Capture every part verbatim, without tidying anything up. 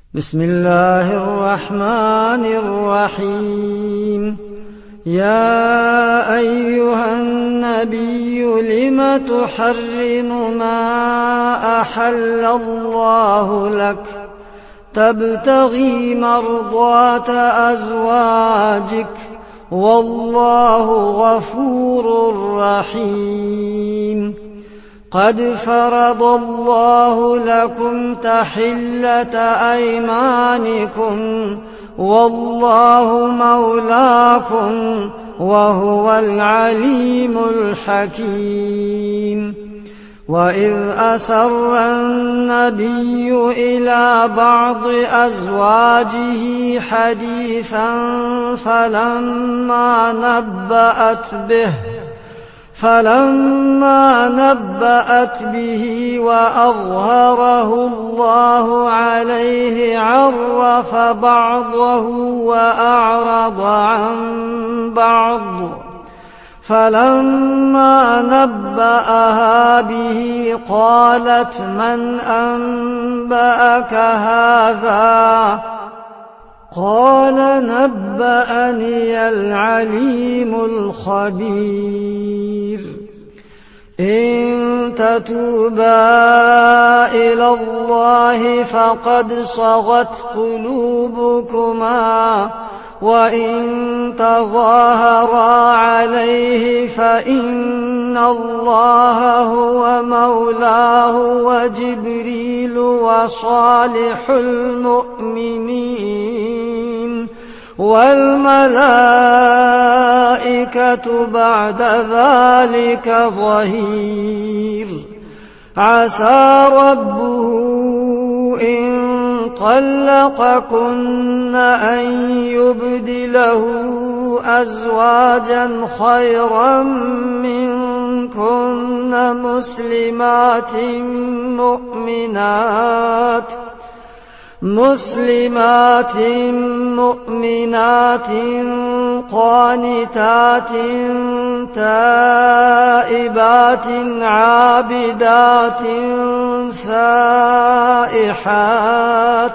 بسم الله الرحمن الرحيم. يا أيها النبي لم تحرم ما أحل الله لك تبتغي مرضات أزواجك والله غفور رحيم. قد فرض الله لكم تحلة أيمانكم والله مولاكم وهو العليم الحكيم. وإذ أسر النبي إلى بعض أزواجه حديثا فلما نبأت به فلما نبأت به وأظهره الله عليه عرف بعضه وأعرض عن بعض. فلما نبأها به قالت من أنبأك هذا؟ قال نبأني العليم الخبير. إن تتوبا إلى الله فقد صغت قلوبكما وإن تظاهرا عليه فإن الله هو مولاه وجبريل وصالح المؤمنين والملائكة بعد ذلك ظهير. عسى ربه إن طلقكن أن يبدله أزواجا خيرا منكن مسلمات مؤمنات مسلمات مؤمنات قانتات تائبات عابدات سائحات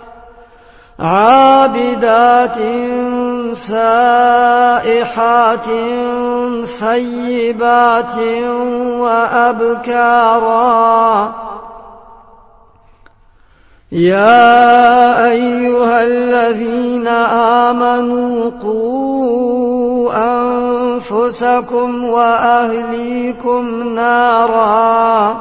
عابدات سائحات ثيبات وأبكارا. يا أيها الذين آمنوا قوا أنفسكم وأهليكم نارا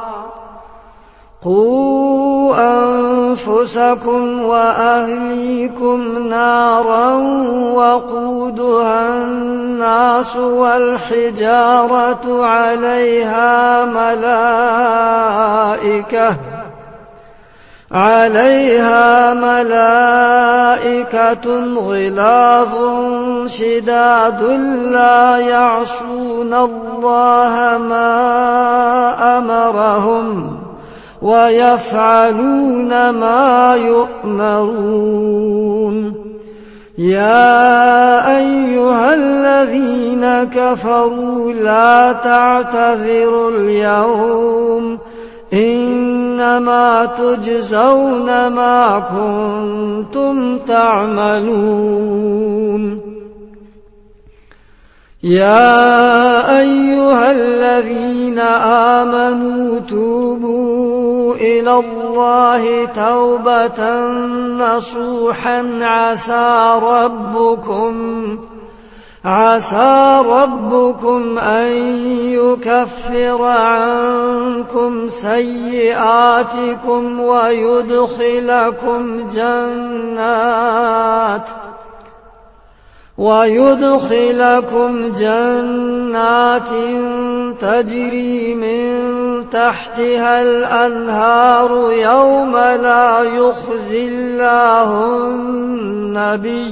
قوا أنفسكم وأهليكم نارا وقودها الناس والحجارة عليها ملائكة عليها ملائكة غلاظ شداد لا يعصون الله ما أمرهم ويفعلون ما يؤمرون. يا أيها الذين كفروا لا تعتذروا اليوم إنما تجزون ما كنتم تعملون. يا أيها الذين آمنوا توبوا إلى الله توبة نصوحا عسى ربكم عسى ربكم أن يكفر عنكم سيئاتكم ويدخلكم جنات ويدخلكم جنات تجري من تحتها الأنهار يوم لا يخزي الله النبي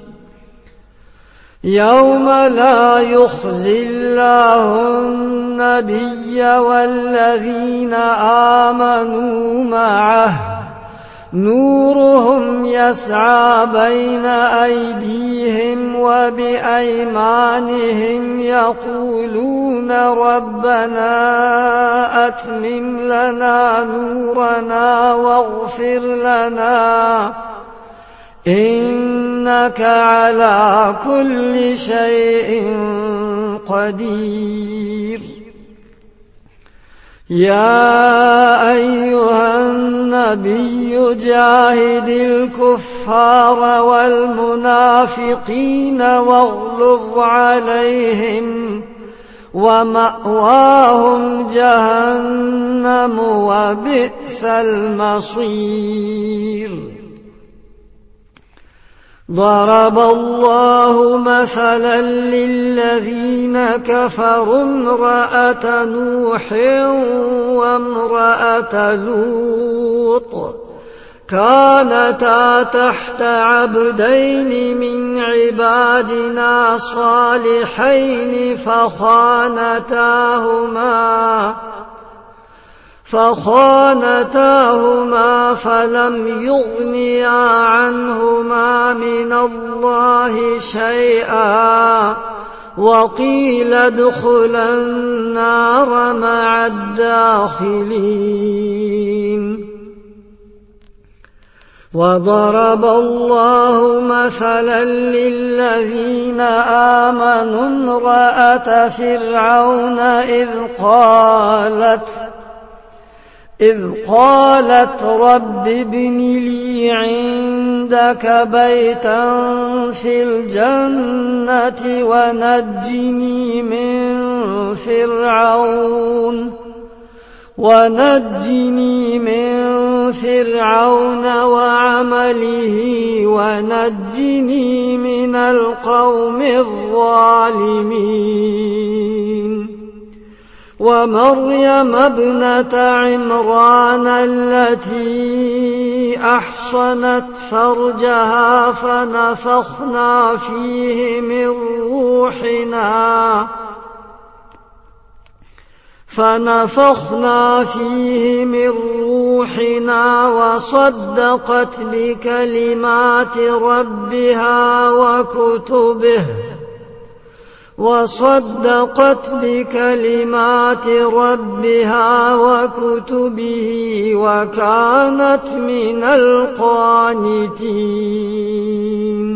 يوم لا يخزي الله النبي والذين آمنوا معه نورهم يسعى بين أيديهم وبأيمانهم يقولون ربنا أتمم لنا نورنا واغفر لنا إنك على كل شيء قدير. يا أيها النبي جاهد الكفار والمنافقين واغلظ عليهم ومأواهم جهنم وبئس المصير. ضرب الله مثلا للذين كفروا امرأة نوح وامرأة لوط كانتا تحت عبدين من عبادنا صالحين فخانتاهما فخانتاهما فلم يغنيا عنهما من الله شيئا وقيل ادخلا النار مع الداخلين. وضرب الله مثلا للذين آمنوا امرأة فرعون إذ قالت إذ قالت رب ابن لي عندك بيتا في الجنة ونجني من فرعون ونجني من فرعون وعمله ونجني من القوم الظالمين. ومريم ابنة عمران التي أحصنت فرجها فنفخنا فيه من روحنا فنفخنا فيه من روحنا وصدقت بكلمات ربها وكتبه وصدقت بكلمات ربها وكتبه وكانت من القانتين.